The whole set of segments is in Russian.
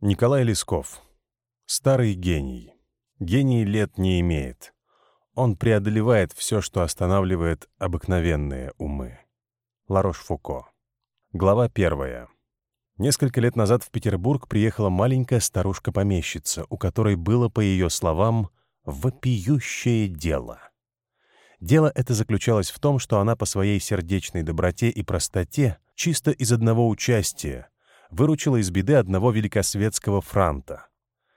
Николай Лесков. Старый гений. Гений лет не имеет. Он преодолевает все, что останавливает обыкновенные умы. Ларош-Фуко. Глава 1. Несколько лет назад в Петербург приехала маленькая старушка-помещица, у которой было, по ее словам, вопиющее дело. Дело это заключалось в том, что она по своей сердечной доброте и простоте, чисто из одного участия, выручила из беды одного великосветского франта,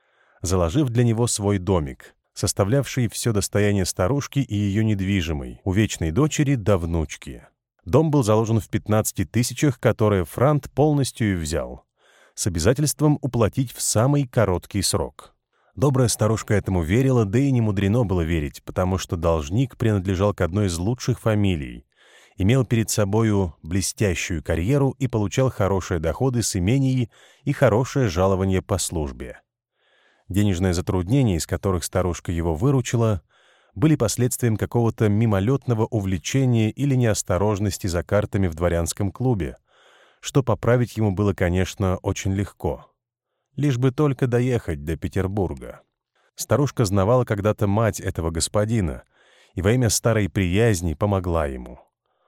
заложив для него свой домик, составлявший все достояние старушки и ее недвижимой, увечной дочери да внучки. Дом был заложен в 15 тысячах, которые франт полностью и взял, с обязательством уплатить в самый короткий срок. Добрая старушка этому верила, да и не мудрено было верить, потому что должник принадлежал к одной из лучших фамилий, имел перед собою блестящую карьеру и получал хорошие доходы с имений и хорошее жалование по службе. Денежные затруднения, из которых старушка его выручила, были последствием какого-то мимолетного увлечения или неосторожности за картами в дворянском клубе, что поправить ему было, конечно, очень легко. Лишь бы только доехать до Петербурга. Старушка знавала когда-то мать этого господина и во имя старой приязни помогла ему.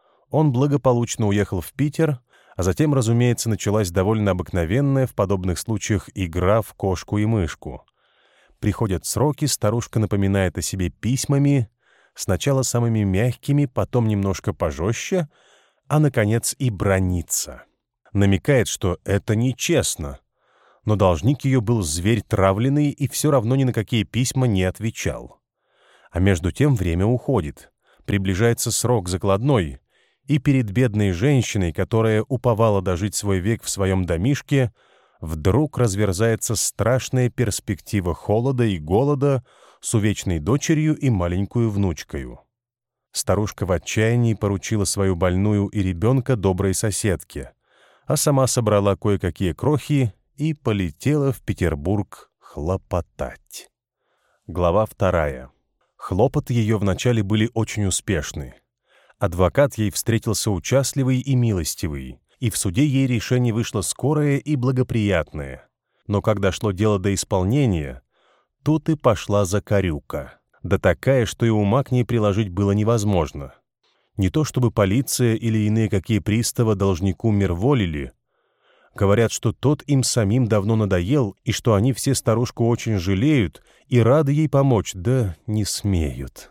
Он благополучно уехал в Питер, а затем, разумеется, началась довольно обыкновенная в подобных случаях игра в кошку и мышку. Приходят сроки, старушка напоминает о себе письмами, сначала самыми мягкими, потом немножко пожестче, а, наконец, и бранится. Намекает, что это нечестно, но должник ее был зверь травленный и все равно ни на какие письма не отвечал. А между тем время уходит, приближается срок закладной, и перед бедной женщиной, которая уповала дожить свой век в своем домишке, вдруг разверзается страшная перспектива холода и голода с увечной дочерью и маленькую внучкою. Старушка в отчаянии поручила свою больную и ребенка доброй соседке, а сама собрала кое-какие крохи и полетела в Петербург хлопотать. Глава 2. Хлопоты ее вначале были очень успешны. Адвокат ей встретился участливый и милостивый, и в суде ей решение вышло скорое и благоприятное. Но когда шло дело до исполнения, тут и пошла закорюка. Да такая, что и ума к ней приложить было невозможно. Не то чтобы полиция или иные какие приставы должнику мирволили. Говорят, что тот им самим давно надоел, и что они все старушку очень жалеют и рады ей помочь, да не смеют.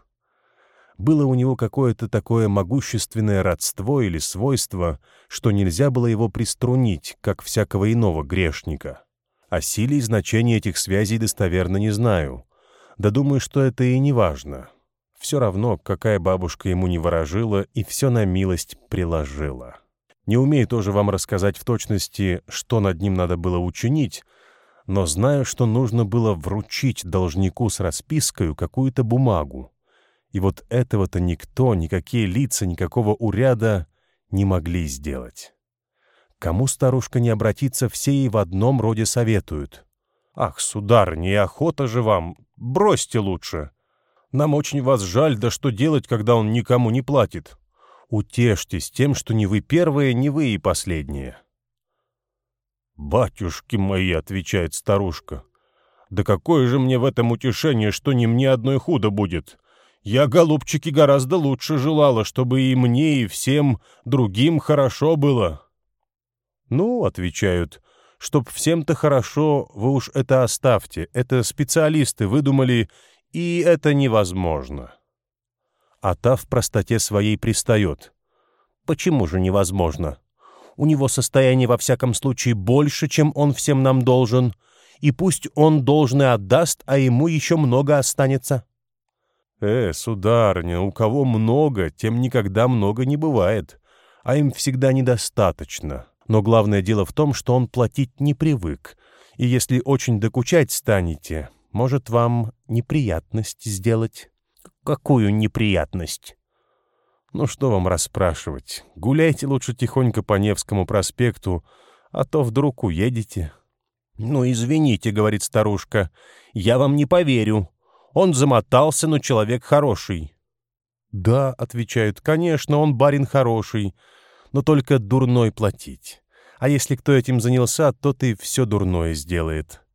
Было у него какое-то такое могущественное родство или свойство, что нельзя было его приструнить, как всякого иного грешника. О силе и значении этих связей достоверно не знаю. Да думаю, что это и не важно. Все равно, какая бабушка ему не ворожила и все на милость приложила. Не умею тоже вам рассказать в точности, что над ним надо было учинить, но знаю, что нужно было вручить должнику с распиской какую-то бумагу. И вот этого-то никто, никакие лица, никакого уряда не могли сделать. Кому старушка не обратится, все ей в одном роде советуют. «Ах, сударыня, охота же вам! Бросьте лучше! Нам очень вас жаль, да что делать, когда он никому не платит? Утешьтесь тем, что ни вы первые, ни вы и последние». «Батюшки мои!» — отвечает старушка. «Да какое же мне в этом утешение, что ни мне одной худо будет? Я, голубчики, гораздо лучше желала, чтобы и мне, и всем другим хорошо было». «Ну, — отвечают, — чтоб всем-то хорошо, вы уж это оставьте, это специалисты выдумали, и это невозможно». А та в простоте своей пристает. «Почему же невозможно? У него состояние во всяком случае больше, чем он всем нам должен, и пусть он должное отдаст, а ему еще много останется». Сударыня, у кого много, тем никогда много не бывает, а им всегда недостаточно. Но главное дело в том, что он платить не привык, и если очень докучать станете, может вам неприятность сделать». «Какую неприятность?» «Ну что вам расспрашивать? Гуляйте лучше тихонько по Невскому проспекту, а то вдруг уедете». «Ну, извините, — говорит старушка, — я вам не поверю. Он замотался, но человек хороший». «Да, — отвечают, — конечно, он барин хороший, но только дурной платить. А если кто этим занялся, тот и все дурное сделает.